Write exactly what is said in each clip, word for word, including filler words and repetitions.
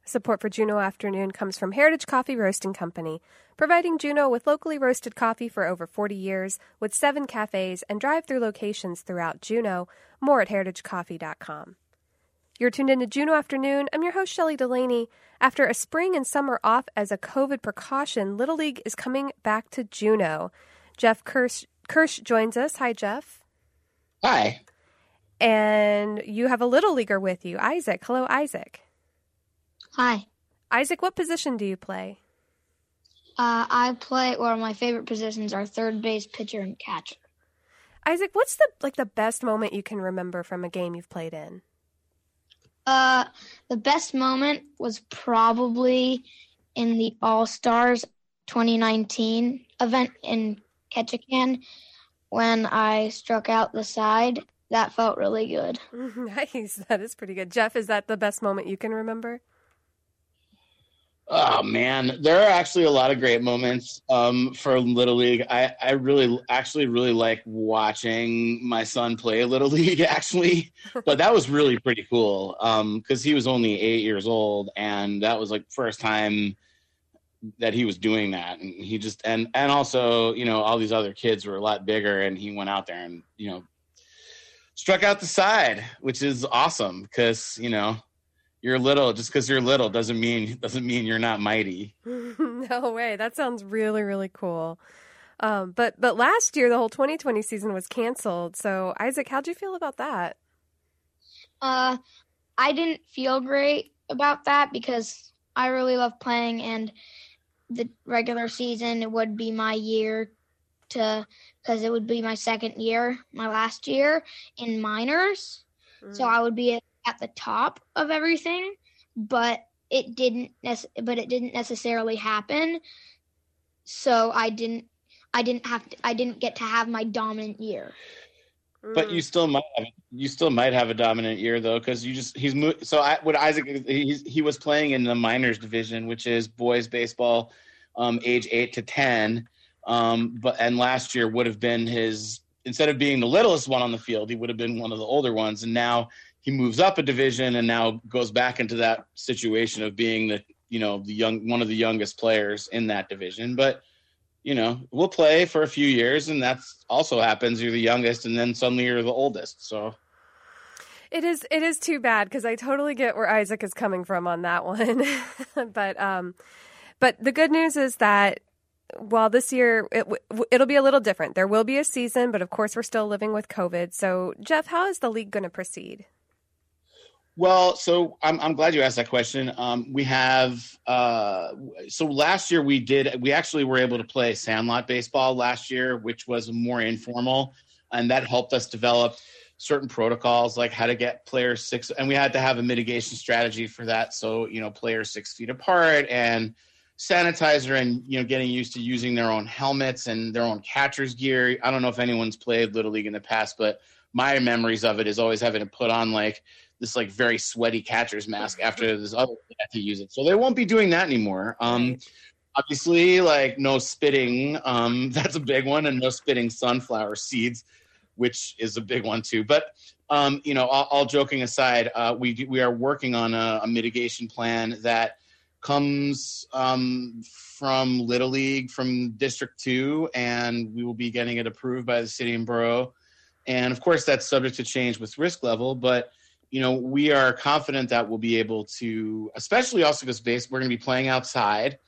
Support for Juneau Afternoon comes from Heritage Coffee Roasting Company, providing Juneau with locally roasted coffee for over forty years, with seven cafes and drive-through locations throughout Juneau. More at heritage coffee dot com. You're tuned into Juneau Afternoon. I'm your host, Shelley Delaney. After a spring and summer off as a COVID precaution, Little League is coming back to Juneau. Jeff Kirsch, Kirsch joins us. Hi, Jeff. Hi. And you have a Little Leaguer with you, Isaac. Hello, Isaac. Hi. Isaac, what position do you play? Uh, I play, or my favorite positions are third base, pitcher, and catcher. Isaac, what's the like the best moment you can remember from a game you've played in? Uh, the best moment was probably in the All-Stars twenty nineteen event in Ketchikan when I struck out the side. That felt really good. Nice. That is pretty good. Jeff, is that the best moment you can remember? Oh, man. There are actually a lot of great moments um, for Little League. I, I really, actually really like watching my son play Little League, actually. But that was really pretty cool because um, he was only eight years old, and that was like first time that he was doing that. And he just, and, and also, you know, all these other kids were a lot bigger, and he went out there and, you know, struck out the side, which is awesome because, you know, you're little. Just because you're little doesn't mean doesn't mean you're not mighty. No way. That sounds really, really cool. Um, but but last year, the whole twenty twenty season was canceled. So, Isaac, how'd you feel about that? Uh, I didn't feel great about that because I really love playing, and the regular season would be my year to, because it would be my second year, my last year in minors. Mm. So I would be at, at the top of everything, but it didn't nec- but it didn't necessarily happen. So I didn't I didn't have to, I didn't get to have my dominant year. But you still might have, you still might have a dominant year though, because you just he's moved. So I what Isaac he's, he was playing in the minors division, which is boys baseball, um, age eight to ten. Um, but and last year would have been his, instead of being the littlest one on the field, he would have been one of the older ones. And now he moves up a division and now goes back into that situation of being the, you know, the young, one of the youngest players in that division. But, you know, we'll play for a few years, and that's also happens. You're the youngest and then suddenly you're the oldest. So it is, it is too bad because I totally get where Isaac is coming from on that one. but, um, but the good news is that while this year, it, it'll be a little different. There will be a season, but of course we're still living with COVID. So, Jeff, how is the league going to proceed? Well, so I'm I'm glad you asked that question. Um, we have uh, so last year we did we actually were able to play sandlot baseball last year, which was more informal, and that helped us develop certain protocols like how to get players six, and we had to have a mitigation strategy for that. So you know, players six feet apart and sanitizer, and you know, getting used to using their own helmets and their own catcher's gear. I don't know if anyone's played Little League in the past, but my memories of it is always having to put on like this like very sweaty catcher's mask after this other had to use it. So they won't be doing that anymore. Um, right. Obviously, like no spitting, um, that's a big one, and no spitting sunflower seeds, which is a big one too. But um, you know, all, all joking aside, uh, we we are working on a, a mitigation plan that comes um, from Little League, from District two, and we will be getting it approved by the city and borough. And of course, that's subject to change with risk level, but you know, we are confident that we'll be able to, especially also because base, we're going to be playing outside,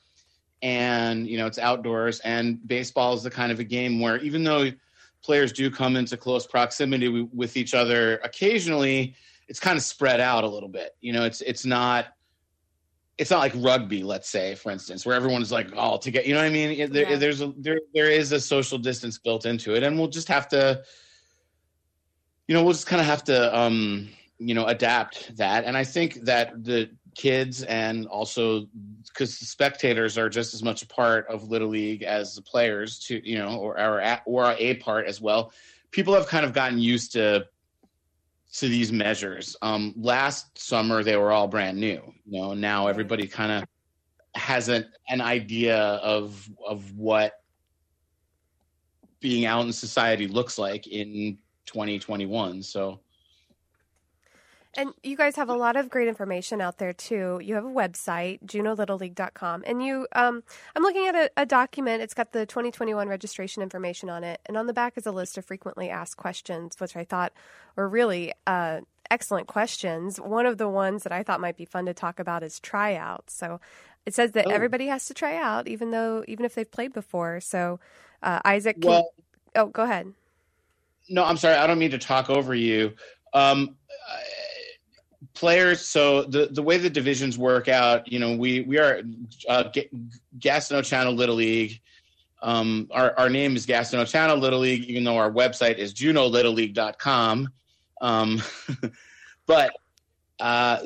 and you know, it's outdoors, and baseball is the kind of a game where even though players do come into close proximity with each other occasionally, it's kind of spread out a little bit. You know, it's it's not. It's not like rugby, let's say, for instance, where everyone's like all together. You know what I mean? There, yeah. There's a there there is a social distance built into it, and we'll just have to, you know, we'll just kind of have to, um, you know, adapt that. And I think that the kids, and also because the spectators are just as much a part of Little League as the players, to you know, or or or a part as well. People have kind of gotten used to. to these measures. Um, last summer, they were all brand new. You know, now everybody kind of has an, an idea of of what being out in society looks like in twenty twenty-one. So, And you guys have a lot of great information out there too. You have a website, juneau little league dot com, and you, um, I'm looking at a, a document. It's got the twenty twenty-one registration information on it, and on the back is a list of frequently asked questions, which I thought were really uh, excellent questions. One of the ones that I thought might be fun to talk about is tryouts. So it says that oh. everybody has to try out, even though even if they've played before. So uh, Isaac, can, well, oh, go ahead. No, I'm sorry. I don't mean to talk over you. Um, Players, so the, the way the divisions work out, you know, we, we are uh, Gastineau Channel Little League. Um, our, our name is Gastineau Channel Little League, even though our website is juneau little league dot com. Um, but uh,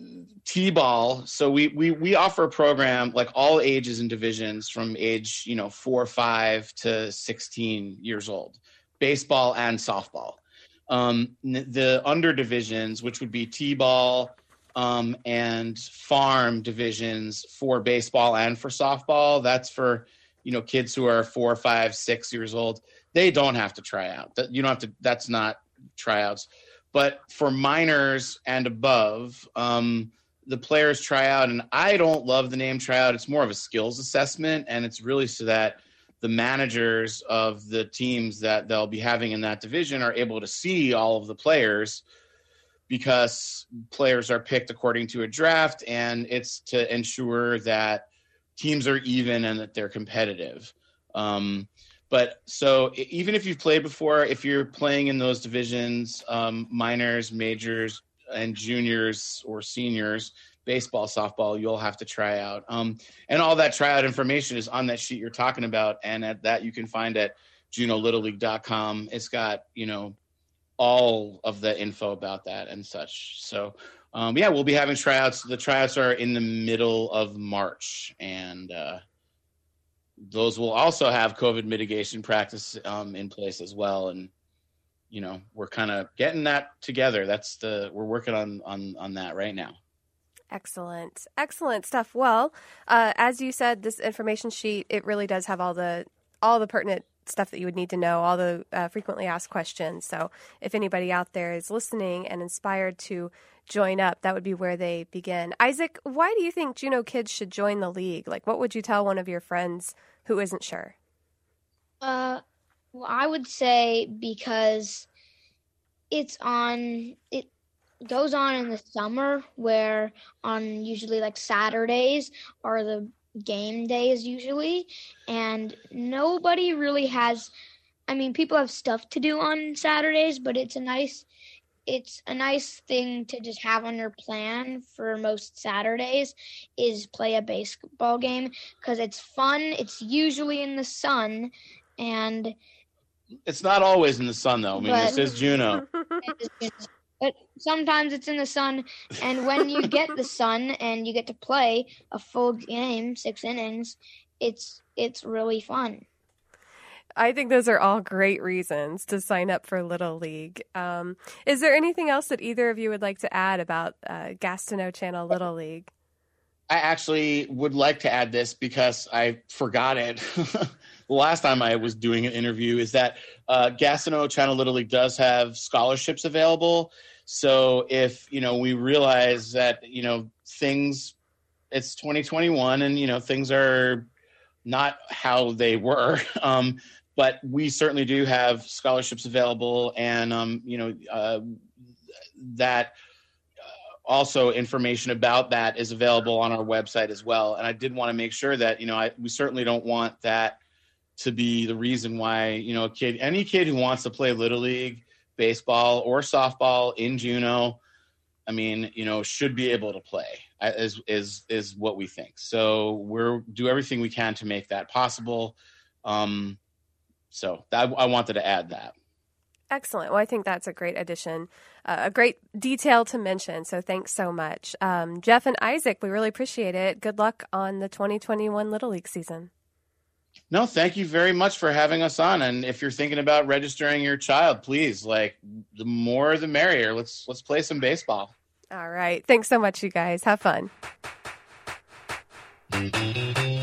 T-ball, so we, we, we offer a program like all ages and divisions from age, you know, four, five to sixteen years old, baseball and softball. Um, the under divisions, which would be T-ball um, and farm divisions for baseball and for softball, that's for, you know, kids who are four, five, six years old. They don't have to try out. You don't have to. That's not tryouts. But for minors and above, um, the players try out. And I don't love the name tryout. It's more of a skills assessment, and it's really so that the managers of the teams that they'll be having in that division are able to see all of the players, because players are picked according to a draft, and it's to ensure that teams are even and that they're competitive. Um, but so even if you've played before, if you're playing in those divisions, um, minors, majors, and juniors or seniors, baseball, softball, you'll have to try out. Um, and all that tryout information is on that sheet you're talking about. And at that you can find at juneau little league dot com. It's got, you know, all of the info about that and such. So, um, yeah, we'll be having tryouts. The tryouts are in the middle of March, and uh, those will also have COVID mitigation practice um, in place as well. And, you know, we're kind of getting that together. That's the, we're working on, on, on that right now. Excellent. Excellent stuff. Well, uh, as you said, this information sheet, it really does have all the all the pertinent stuff that you would need to know, all the uh, frequently asked questions. So if anybody out there is listening and inspired to join up, that would be where they begin. Isaac, why do you think Juneau kids should join the league? Like, what would you tell one of your friends who isn't sure? Uh, well, I would say because it's on it. goes on in the summer, where on usually like Saturdays are the game days usually, and nobody really has, I mean, people have stuff to do on Saturdays, but it's a nice it's a nice thing to just have on your plan for most Saturdays is play a baseball game, because it's fun. It's usually in the sun, and it's not always in the sun though. I mean, but, this is Juneau. But sometimes it's in the sun, and when you get the sun and you get to play a full game, six innings, it's it's really fun. I think those are all great reasons to sign up for Little League. Um, is there anything else that either of you would like to add about uh, Gastineau Channel Little League? I actually would like to add this because I forgot it. The last time I was doing an interview is that uh, Gastineau Channel Little League does have scholarships available. So if, you know, we realize that, you know, things, it's twenty twenty-one and, you know, things are not how they were. Um, but we certainly do have scholarships available, and, um, you know, uh, that also information about that is available on our website as well. And I did want to make sure that, you know, I, we certainly don't want that to be the reason why, you know, a kid, any kid who wants to play Little League baseball or softball in Juneau, I mean, you know, should be able to play is, is, is what we think. So we're do everything we can to make that possible. Um, so that, I wanted to add that. Excellent. Well, I think that's a great addition, uh, a great detail to mention. So thanks so much. Um, Jeff and Isaac, we really appreciate it. Good luck on the twenty twenty-one Little League season. No, thank you very much for having us on. And if you're thinking about registering your child, please, like, the more the merrier. Let's let's play some baseball. All right. Thanks so much, you guys. Have fun.